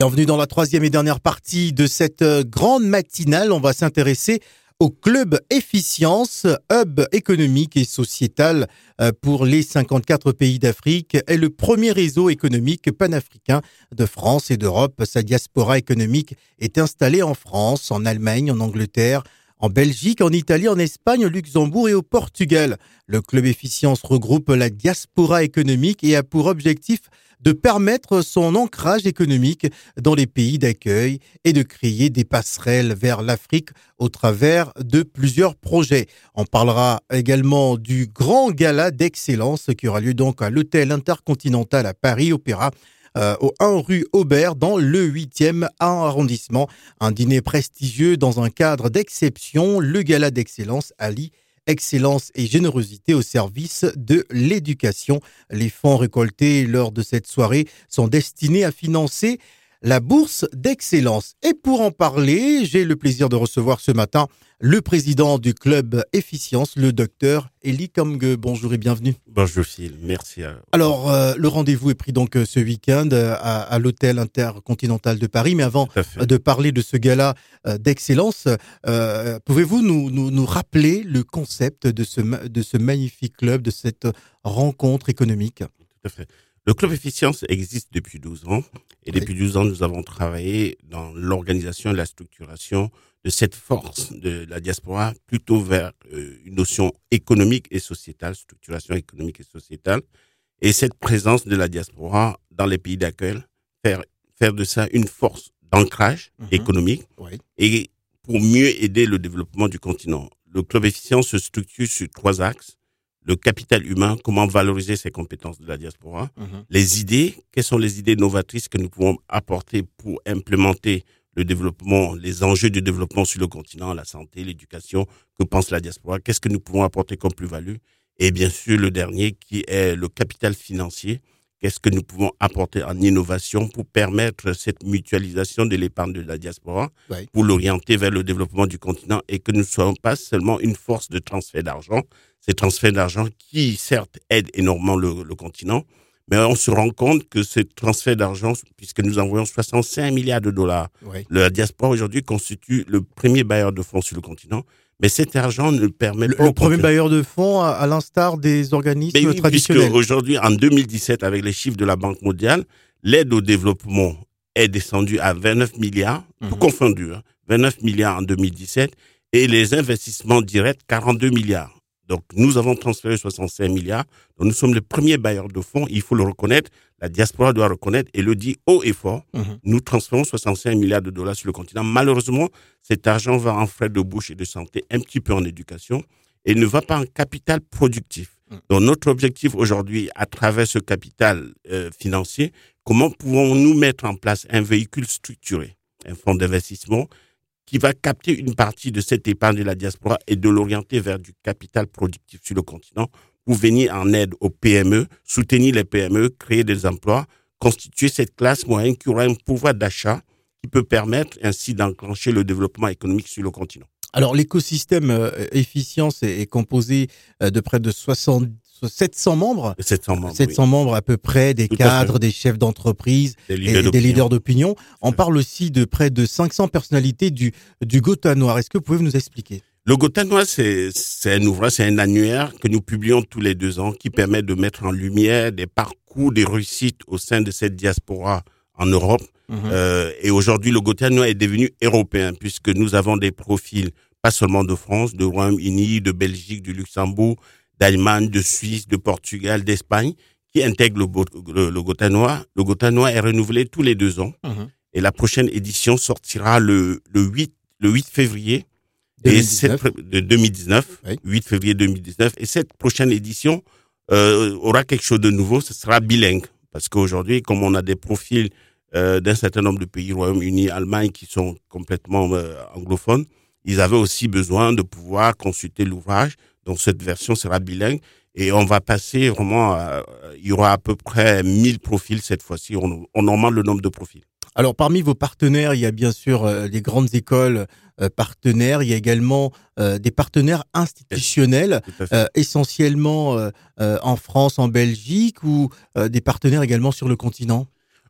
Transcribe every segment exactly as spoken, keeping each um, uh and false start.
Bienvenue dans la troisième et dernière partie de cette grande matinale. On va s'intéresser au Club Efficience, hub économique et sociétal pour les cinquante-quatre pays d'Afrique, est le premier réseau économique panafricain de France et d'Europe. Sa diaspora économique est installée en France, en Allemagne, en Angleterre, en Belgique, en Italie, en Espagne, au Luxembourg et au Portugal. Le Club Efficience regroupe la diaspora économique et a pour objectif de permettre son ancrage économique dans les pays d'accueil et de créer des passerelles vers l'Afrique au travers de plusieurs projets. On parlera également du grand gala d'excellence qui aura lieu donc à l'hôtel Intercontinental à Paris Opéra, euh, au un rue Aubert dans le huitième arrondissement. Un dîner prestigieux dans un cadre d'exception, le gala d'excellence allie excellence et générosité au service de l'éducation. Les fonds récoltés lors de cette soirée sont destinés à financer la bourse d'excellence. Et pour en parler, j'ai le plaisir de recevoir ce matin le président du Club Efficience, le docteur Elie Kamge. Bonjour et bienvenue. Bonjour Phil, merci. À... Alors, euh, le rendez-vous est pris donc ce week-end à, à l'hôtel Intercontinental de Paris. Mais avant de parler de ce gala euh, d'excellence, euh, pouvez-vous nous, nous, nous rappeler le concept de ce, de ce magnifique club, de cette rencontre économique? Tout à fait. Le Club Efficience existe depuis douze ans. Et oui. Depuis douze ans, nous avons travaillé dans l'organisation et la structuration de cette force de la diaspora plutôt vers euh, une notion économique et sociétale, structuration économique et sociétale. Et cette présence de la diaspora dans les pays d'accueil, faire, faire de ça une force d'ancrage mmh. économique oui. et pour mieux aider le développement du continent. Le Club Efficience se structure sur trois axes. Le capital humain, comment valoriser ces compétences de la diaspora, mmh. les idées, quelles sont les idées novatrices que nous pouvons apporter pour implémenter le développement, les enjeux de développement sur le continent, la santé, l'éducation, que pense la diaspora, qu'est-ce que nous pouvons apporter comme plus-value, et bien sûr le dernier qui est le capital financier, qu'est-ce que nous pouvons apporter en innovation pour permettre cette mutualisation de l'épargne de la diaspora, oui. pour l'orienter vers le développement du continent et que nous ne soyons pas seulement une force de transfert d'argent, ces transferts d'argent qui, certes, aident énormément le, le continent, mais on se rend compte que ce transfert d'argent, puisque nous envoyons soixante-cinq milliards de dollars, oui. la diaspora aujourd'hui constitue le premier bailleur de fonds sur le continent, mais cet argent ne permet le, pas... Le premier bailleur de fonds, à, à l'instar des organismes mais oui, traditionnels. Puisque aujourd'hui, en deux mille dix-sept, avec les chiffres de la Banque mondiale, l'aide au développement est descendue à vingt-neuf milliards, mmh. tout confondu, hein, vingt-neuf milliards en deux mille dix-sept, et les investissements directs, quarante-deux milliards. Donc, nous avons transféré soixante-cinq milliards. Donc, nous sommes les premiers bailleurs de fonds. Il faut le reconnaître. La diaspora doit reconnaître et le dit haut et fort. Mmh. Nous transférons soixante-cinq milliards de dollars sur le continent. Malheureusement, cet argent va en frais de bouche et de santé, un petit peu en éducation, et ne va pas en capital productif. Mmh. Donc, notre objectif aujourd'hui, à travers ce capital euh, financier, comment pouvons-nous mettre en place un véhicule structuré, un fonds d'investissement qui va capter une partie de cette épargne de la diaspora et de l'orienter vers du capital productif sur le continent pour venir en aide aux P M E, soutenir les P M E, créer des emplois, constituer cette classe moyenne qui aura un pouvoir d'achat qui peut permettre ainsi d'enclencher le développement économique sur le continent. Alors, l'écosystème euh, Efficience est, est composé euh, de près de soixante sept cents membres, sept cents membres, sept cents oui. membres à peu près, des Tout cadres, des chefs d'entreprise des et leaders des leaders d'opinion. On parle aussi de près de cinq cents personnalités du, du Gotha Noir. Est-ce que vous pouvez nous expliquer? Le Gotha Noir, c'est, c'est un ouvrage, c'est un annuaire que nous publions tous les deux ans qui permet de mettre en lumière des parcours, des réussites au sein de cette diaspora en Europe. Mmh. Euh, et aujourd'hui, le Gotha Noir est devenu européen puisque nous avons des profils pas seulement de France, de Royaume-Uni, de Belgique, du Luxembourg, d'Allemagne, de Suisse, de Portugal, d'Espagne, qui intègrent le, le, le Gotha Noir. Le Gotha Noir est renouvelé tous les deux ans. Mmh. Et la prochaine édition sortira le, le, huit, le huit février deux mille dix-neuf. Et cette, de deux mille dix-neuf, oui. huit février deux mille dix-neuf. Et cette prochaine édition euh, aura quelque chose de nouveau, ce sera bilingue. Parce qu'aujourd'hui, comme on a des profils euh, d'un certain nombre de pays, Royaume-Uni, Allemagne, qui sont complètement euh, anglophones, ils avaient aussi besoin de pouvoir consulter l'ouvrage. Donc, cette version sera bilingue. Et on va passer vraiment, à, il y aura à peu près mille profils cette fois-ci. On, on augmente le nombre de profils. Alors, parmi vos partenaires, il y a bien sûr euh, les grandes écoles euh, partenaires. Il y a également euh, des partenaires institutionnels, euh, essentiellement euh, euh, en France, en Belgique, ou euh, des partenaires également sur le continent.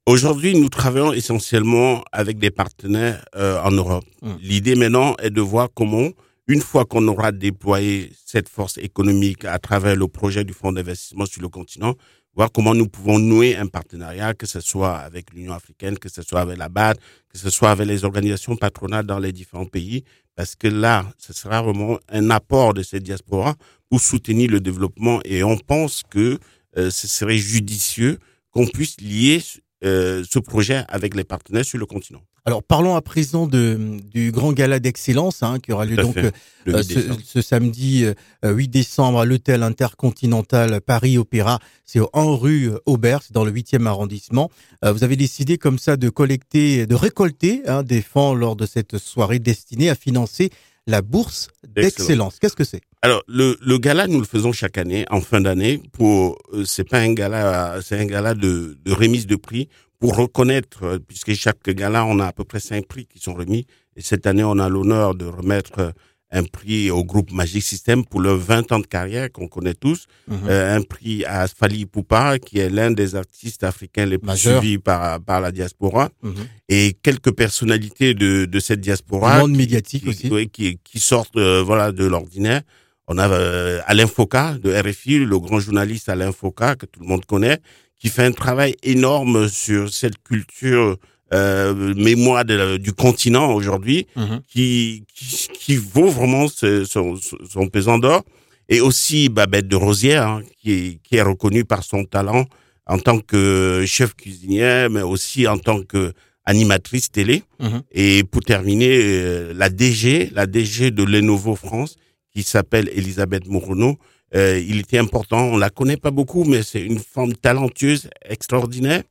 Aujourd'hui, nous travaillons essentiellement avec des partenaires euh, en Europe. Mmh. L'idée maintenant est de voir comment, une fois qu'on aura déployé cette force économique à travers le projet du fonds d'investissement sur le continent, voir comment nous pouvons nouer un partenariat, que ce soit avec l'Union africaine, que ce soit avec la B A D, que ce soit avec les organisations patronales dans les différents pays, parce que là, ce sera vraiment un apport de cette diaspora pour soutenir le développement. Et on pense que euh, ce serait judicieux qu'on puisse lier euh, ce projet avec les partenaires sur le continent. Alors, parlons à présent de, du grand gala d'excellence hein, qui aura lieu donc euh, ce, ce samedi euh, huit décembre à l'hôtel intercontinental Paris Opéra. C'est en rue Aubert, c'est dans le huitième arrondissement. Euh, vous avez décidé comme ça de collecter, de récolter hein, des fonds lors de cette soirée destinée à financer la bourse d'excellence. d'excellence. Qu'est-ce que c'est? Alors, le, le gala, nous le faisons chaque année, en fin d'année. Pour, euh, c'est pas un gala, c'est un gala de, de remise de prix pour reconnaître, puisque chaque gala, on a à peu près cinq prix qui sont remis. Et cette année, on a l'honneur de remettre un prix au groupe Magic System pour leurs vingt ans de carrière qu'on connaît tous. Mmh. Euh, un prix à Fally Ipupa, qui est l'un des artistes africains les plus Majeur. suivis par, par la diaspora. Mmh. Et quelques personnalités de, de cette diaspora. Le monde médiatique qui, aussi. Qui, qui, qui sortent, euh, voilà, de l'ordinaire. On a euh, Alain Foka de R F I, le grand journaliste Alain Foka, que tout le monde connaît, qui fait un travail énorme sur cette culture euh, mémoire de, du continent aujourd'hui, mmh. qui, qui qui vaut vraiment ce, son, son pesant d'or. Et aussi Babette de Rosière, hein, qui est, qui est reconnue par son talent en tant que chef cuisinière, mais aussi en tant que animatrice télé. Mmh. Et pour terminer, euh, la D G, la D G de Lenovo France, qui s'appelle Elisabeth Mourouno. Euh, il était important, on la connaît pas beaucoup, mais c'est une femme talentueuse, extraordinaire,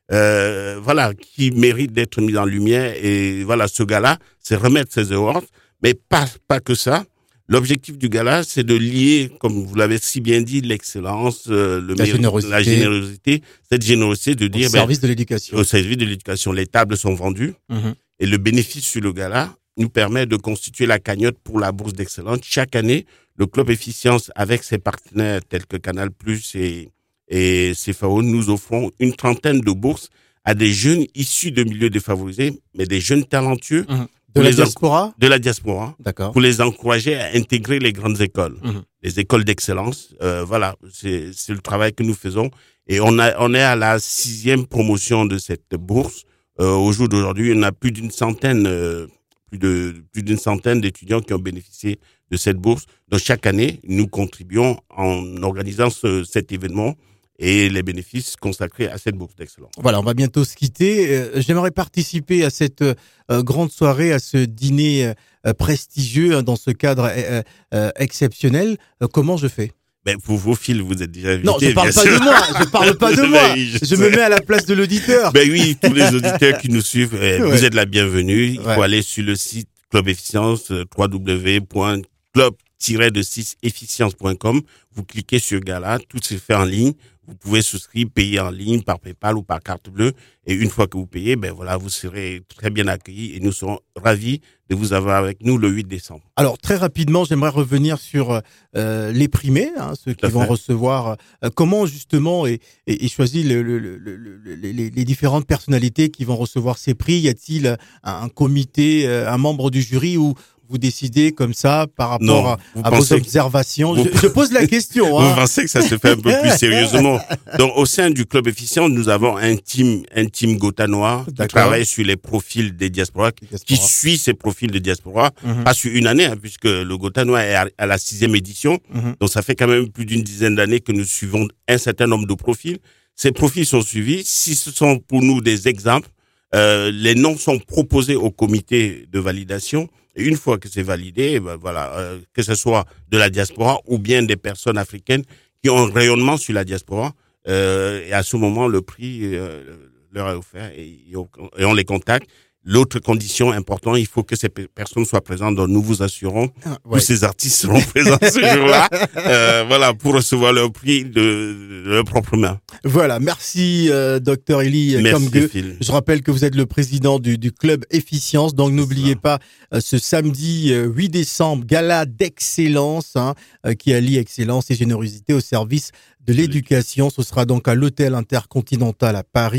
euh, voilà, qui mérite d'être mise en lumière. Et voilà, ce gala, c'est remettre ses awards, mais pas pas que ça. L'objectif du gala, c'est de lier, comme vous l'avez si bien dit, l'excellence, euh, le la, mérite, générosité. la générosité, cette générosité de dire, au service ben, de l'éducation. Au service de l'éducation, les tables sont vendues mmh. et le bénéfice sur le gala nous permet de constituer la cagnotte pour la bourse d'excellence. Chaque année, le Club Efficience, avec ses partenaires tels que Canal plus et, et C F A O, nous offrons une trentaine de bourses à des jeunes issus de milieux défavorisés, mais des jeunes talentueux. Mmh. De la diaspora? De la diaspora. D'accord. Pour les encourager à intégrer les grandes écoles. Mmh. Les écoles d'excellence. Euh, voilà. C'est, c'est le travail que nous faisons. Et on a, on est à la sixième promotion de cette bourse. Euh, au jour d'aujourd'hui, on a plus d'une centaine, euh, plus de plus d'une centaine d'étudiants qui ont bénéficié de cette bourse. Donc chaque année, nous contribuons en organisant ce, cet événement et les bénéfices consacrés à cette bourse d'excellence. Voilà, on va bientôt se quitter. Euh, j'aimerais participer à cette euh, grande soirée, à ce dîner euh, prestigieux hein, dans ce cadre euh, euh, exceptionnel. Euh, comment je fais? Ben, pour vos fils, vous êtes déjà invités. Non, je parle pas sûr. de moi. Je parle pas de moi. Oui, je, je me mets à la place de l'auditeur. Ben oui, tous les auditeurs qui nous suivent, eh, ouais. vous êtes la bienvenue. Il ouais. faut aller sur le site Club Efficience, w w w point club tiret six efficience point com. Vous cliquez sur Gala, tout se fait en ligne. Vous pouvez souscrire, payer en ligne par PayPal ou par carte bleue. Et une fois que vous payez, ben voilà, vous serez très bien accueillis et nous serons ravis de vous avoir avec nous le huit décembre. Alors, très rapidement, j'aimerais revenir sur euh, les primés, hein, ceux qui vont recevoir. Euh, comment, justement, est, est, est choisi le, le, le, le, les, les différentes personnalités qui vont recevoir ces prix? Y a-t-il un, un comité, un membre du jury ou vous décidez comme ça par rapport non, à, à vos observations? Vous... Je, je pose la question. Hein. Vous pensez que ça se fait un peu plus sérieusement? Donc, au sein du Club Efficient, nous avons un team, un team gotanois qui travaille sur les profils des diasporas, diaspora. qui suit ces profils de diaspora, mm-hmm. pas sur une année, hein, puisque le gotanois est à, à la sixième édition. Mm-hmm. Donc, ça fait quand même plus d'une dizaine d'années que nous suivons un certain nombre de profils. Ces profils sont suivis. Si ce sont pour nous des exemples, euh, les noms sont proposés au comité de validation. Et une fois que c'est validé, ben voilà, euh, que ce soit de la diaspora ou bien des personnes africaines qui ont un rayonnement sur la diaspora, euh, et à ce moment, le prix euh, leur est offert et, et on les contacte. L'autre condition importante, il faut que ces personnes soient présentes. Donc nous vous assurons ah, ouais. que ces artistes seront présents ce jour-là, euh, voilà, pour recevoir leur prix de, de leur propre main. Voilà, merci euh, docteur Elie Kamge. Je rappelle que vous êtes le président du, du Club Efficience. Donc n'oubliez pas euh, ce samedi euh, huit décembre, gala d'excellence hein, euh, qui allie excellence et générosité au service de l'éducation. Ce sera donc à l'hôtel Intercontinental à Paris.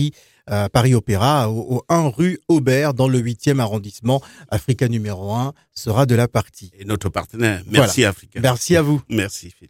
à Paris Opéra, au, au un rue Aubert, dans le huitième arrondissement. Africa numéro un sera de la partie. Et notre partenaire. Merci voilà. Africa. Merci à vous. Merci Philippe.